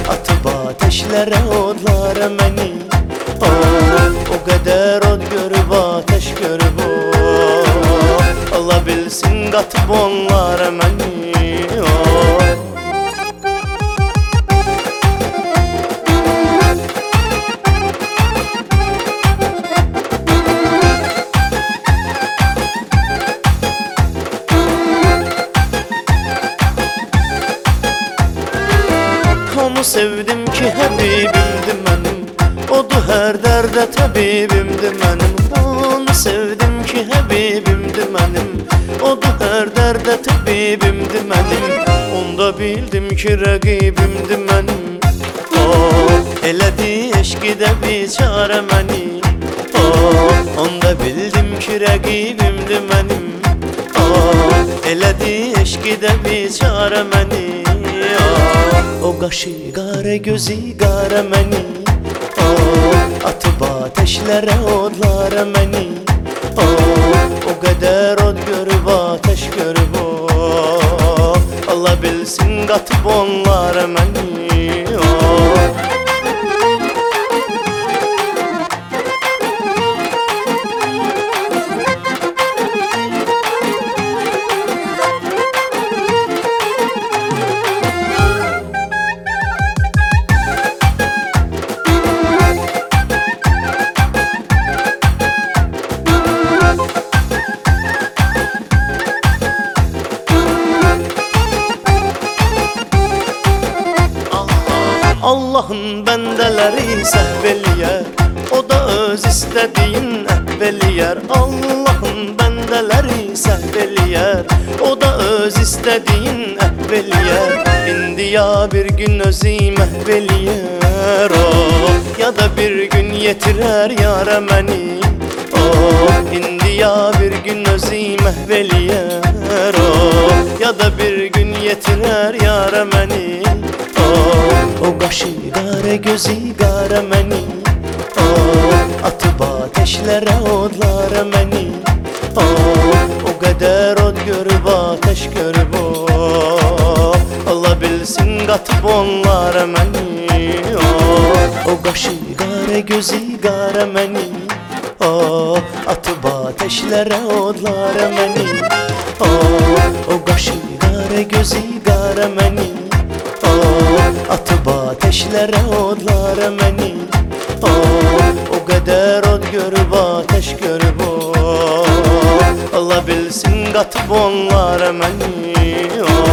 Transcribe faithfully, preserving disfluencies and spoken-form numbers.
atıp ateşlere odlara məni. Oh, o qədər od görüb ateş görüb oh, Allah bilsin qatıb onlara məni oh. Onu sevdim ki Həbibimdir mənim, odu hər dərdə təbibimdir mənim. Onu sevdim ki Həbibimdir mənim, odu hər dərdə təbibimdir mənim. Onda bildim ki rəqibimdir mənim. Oh, elədi eşqidə biçarə məni. Oh, onda bildim ki rəqibimdir mənim. Oh, elədi eşqidə biçarə məni. O qaşı qara gözü qara məni. Oh, atıp ateşlərə odlara məni. Oh, o qədər od görüb ateş görüb oh, Allah bilsin qatıb onlara məni oh. Allah'ın bəndələri səhv eləyər, o da öz istədiyin əhv eləyər. Allah'ın bəndələri səhv eləyər, o da öz istədiyin əhv eləyər. İndi ya bir gün özü məhv eləyər oh, ya da bir gün yetirər yara məni oh, indi ya bir gün özü məhv eləyər oh, ya da bir gün yetirər yara məni oh, o qaşı qara gözü qara məni oh, atıp ateşlərə odlara məni oh, o qədər od görüb ateş görüb oh, Allah bilsin qatıb onlara məni oh, o qaşı qara gözü qara məni oh, atıp ateşlərə odlara məni oh, o qaşı qara gözü qara məni oh, atıp ateşlərə odlara məni oh, o qədər od görüb ateş görüb oh, Allah bilsin qatıb onlara məni oh.